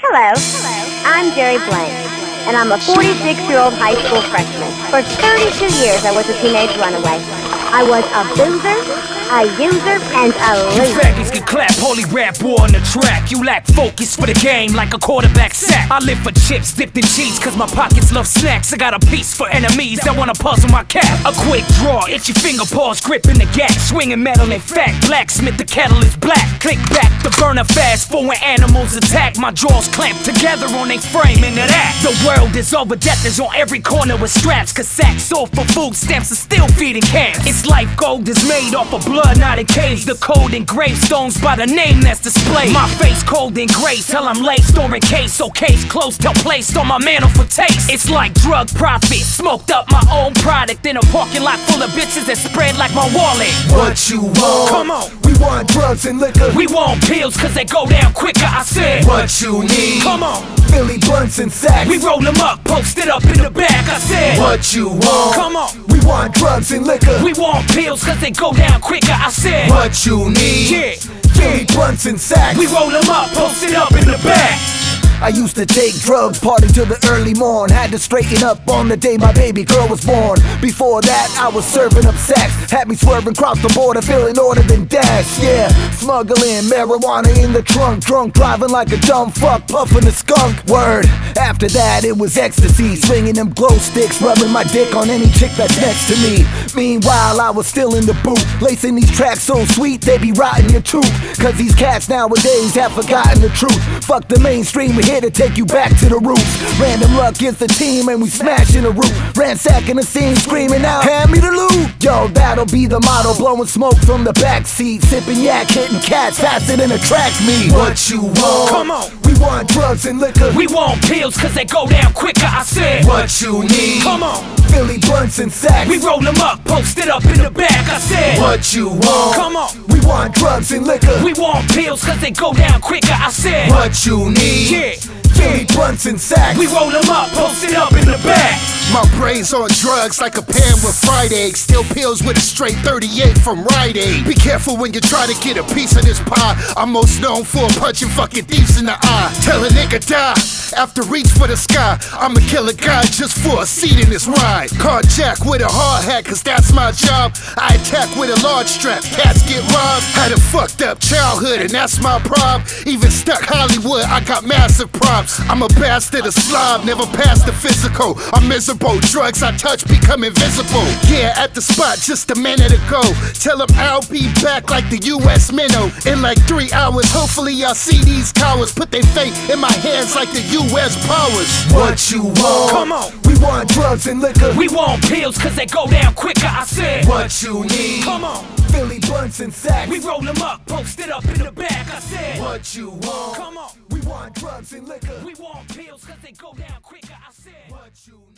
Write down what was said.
Hello, I'm Jerry Blank, and I'm a 46-year-old high school freshman. For 32 years, I was a teenage runaway. I was a boozer, a user, and a loser. You faggots can clap, holy rap war on the track. You lack focus for the game like a quarterback sack. I live for chips dipped in cheese cause my pockets love snacks. I got a piece for enemies that wanna puzzle my cap. A quick draw, itchy finger paws gripping the gat. Swinging metal and fat, blacksmith the kettle is black. Click back, the burner fast for when animals attack. My jaws clamped together on they frame into that. The world is over, death is on every corner with straps. Cause sacks sold for food stamps are still feeding cats. It's life gold is made off of blood, not in caves. The code and gravestones by the name that's displayed. My face cold in grace, till I'm late storing case. So case closed till placed on my mantle for taste. It's like drug profit, smoked up my own product in a parking lot full of bitches that spread like my wallet. What you want? Come on. We want drugs and liquor. We want pills cause they go down quicker, I said. What you need? Come on. Philly blunts and sacks. We roll them up, posted up in the back, I said. What you want? Come on. We want drugs and liquor. We want pills cause they go down quicker, I said. What you need? Yeah. Philly blunts and sacks. We roll them up, posted up in the back. I used to take drugs, party till the early morn. Had to straighten up on the day my baby girl was born. Before that, I was serving up sacks. Had me swerving across the border, feeling order than dash. Yeah, smuggling marijuana in the trunk. Drunk, driving like a dumb fuck, puffing a skunk. Word. After that, it was ecstasy. Swinging them glow sticks, rubbing my dick on any chick that's next to me. Meanwhile, I was still in the booth, lacing these tracks so sweet they be rotting your tooth. Cause these cats nowadays have forgotten the truth. Fuck the mainstream, we here to take you back to the roots. Random luck is the team and we smashing the roof. Ransacking the scene, screaming out, hand me the loot. Yo, that'll be the motto, blowing smoke from the backseat. Sipping yak, hitting cats faster than a track meet. What you want? Come on. We want drugs and liquor. We want pills cause they go down quicker, I said. What you need? Come on. Philly blunts and sacks. We roll them up, posted up in the back, I said. What you want? Come on. We want drugs and liquor. We want pills cause they go down quicker, I said. What you need? Yeah. Philly blunts and sacks. We roll them up, posted up in the back. My brain's on drugs like a pan with fried eggs. Still pills with a straight 38 from Rite Aid. Be careful when you try to get a piece of this pie. I'm most known for punching fucking thieves in the eye. Tell a nigga die after reach for the sky. I'ma kill a guy just for a seat in this ride. Carjack with a hard hat cause that's my job. I attack with a large strap, cats get robbed. Had a fucked up childhood and that's my problem. Even stuck Hollywood, I got massive props. I'm a bastard, a slob, never passed the physical. I'm miserable, drugs I touch become invisible. Yeah, at the spot just a minute ago. Tell them I'll be back like the US minnow. In like 3 hours, hopefully y'all see these cowards put their fate in my hands like the US powers. What you want? Come on. We want drugs and liquor. We want pills cause they go down quicker, I said. What you need? Come on. Philly blunts and sacks. We roll them up, posted up in the back, I said. What you want? Come on. We want drugs and liquor. We want pills cause they go down quicker, I said. What you